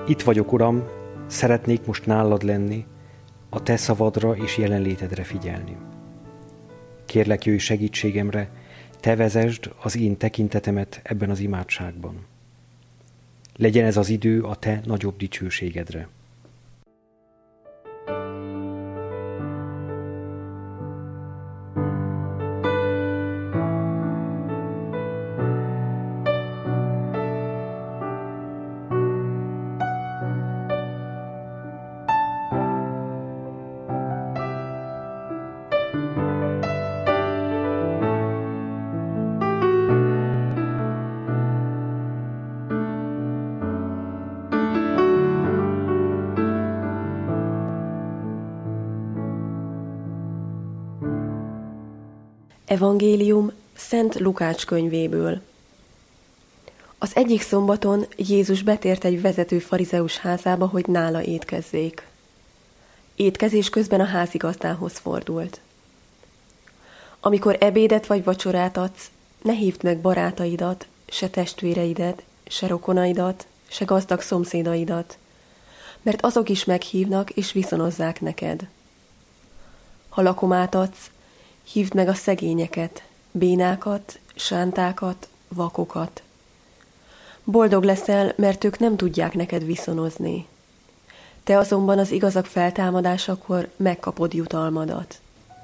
Itt vagyok, Uram, szeretnék most nálad lenni, a te szavadra és jelenlétedre figyelni. Kérlek, jöjj segítségemre, te vezesd az én tekintetemet ebben az imádságban. Legyen ez az idő a te nagyobb dicsőségedre. Evangélium Szent Lukács könyvéből. Az egyik szombaton Jézus betért egy vezető farizeus házába, hogy nála étkezzék. Étkezés közben a házigazdához fordult. Amikor ebédet vagy vacsorát adsz, ne hívd meg barátaidat, se testvéreidet, se rokonaidat, se gazdag szomszédaidat, mert azok is meghívnak és viszonozzák neked. Ha lakomát adsz, hívd meg a szegényeket, bénákat, sántákat, vakokat. Boldog leszel, mert ők nem tudják neked viszonozni. Te azonban az igazak feltámadásakor megkapod jutalmadat.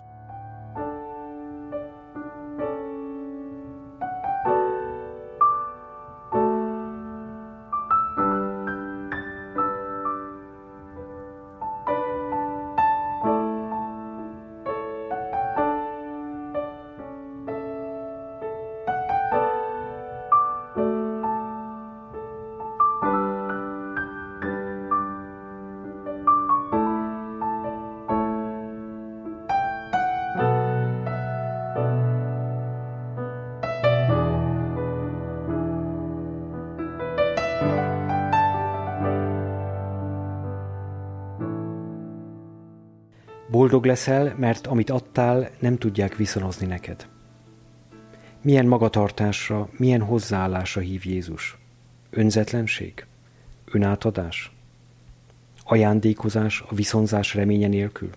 Boldog leszel, mert amit adtál, nem tudják viszonozni neked. Milyen magatartásra, milyen hozzáállásra hív Jézus? Önzetlenség? Önátadás? Ajándékozás a viszonzás reménye nélkül?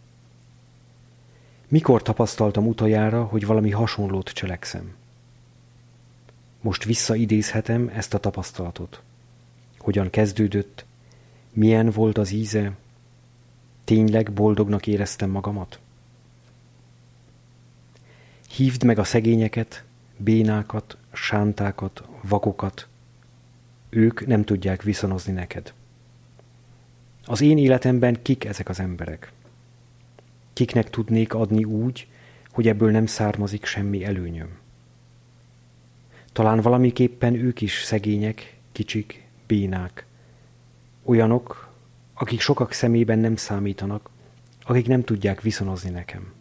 Mikor tapasztaltam utoljára, hogy valami hasonlót cselekszem? Most visszaidézhetem ezt a tapasztalatot. Hogyan kezdődött? Milyen volt az íze? Tényleg boldognak éreztem magamat? Hívd meg a szegényeket, bénákat, sántákat, vakokat. Ők nem tudják viszonozni neked. Az én életemben kik ezek az emberek? Kiknek tudnék adni úgy, hogy ebből nem származik semmi előnyöm? Talán valamiképpen ők is szegények, kicsik, bénák. Olyanok, akik sokak szemében nem számítanak, akik nem tudják viszonozni nekem.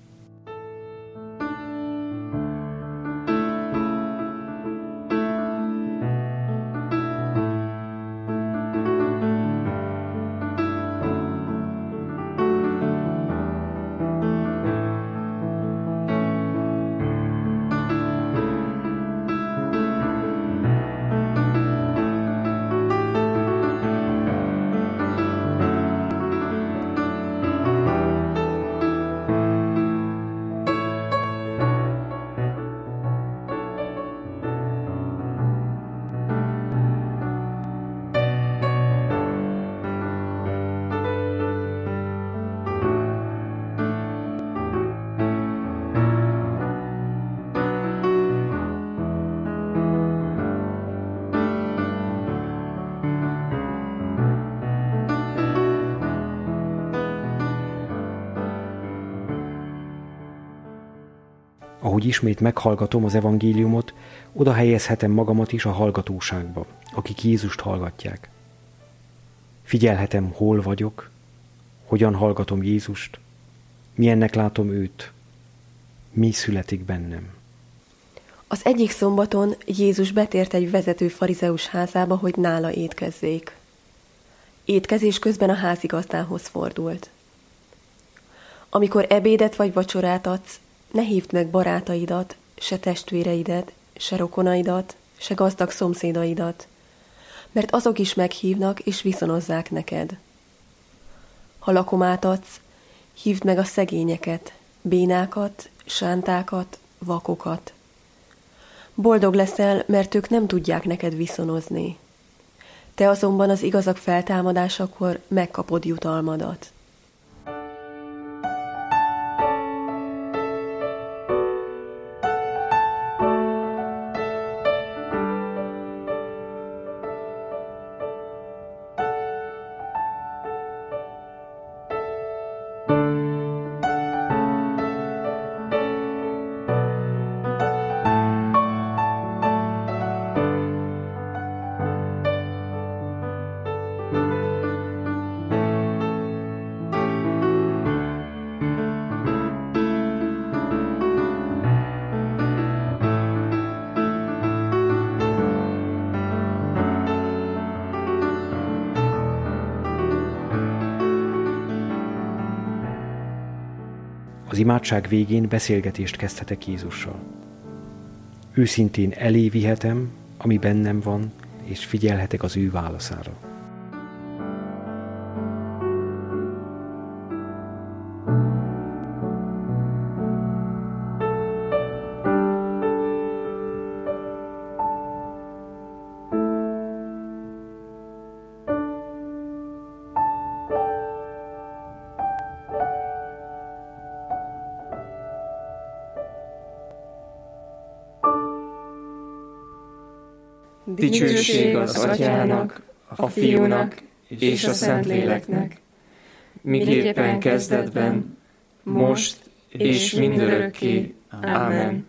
Ahogy ismét meghallgatom az evangéliumot, oda helyezhetem magamat is a hallgatóságba, akik Jézust hallgatják. Figyelhetem, hol vagyok, hogyan hallgatom Jézust, milyennek látom őt, mi születik bennem. Az egyik szombaton Jézus betért egy vezető farizeus házába, hogy nála étkezzék. Étkezés közben a házigazdához fordult. Amikor ebédet vagy vacsorát adsz, ne hívd meg barátaidat, se testvéreidet, se rokonaidat, se gazdag szomszédaidat, mert azok is meghívnak és viszonozzák neked. Ha lakomát adsz, hívd meg a szegényeket, bénákat, sántákat, vakokat. Boldog leszel, mert ők nem tudják neked viszonozni. Te azonban az igazak feltámadásakor megkapod jutalmadat. Az imádság végén beszélgetést kezdhetek Jézussal. Őszintén elé vihetem, ami bennem van, és figyelhetek az ő válaszára. Dicsőség az Atyának, a Fiúnak és a Szentléleknek, miképpen kezdetben, most és mindörökké. Ámen.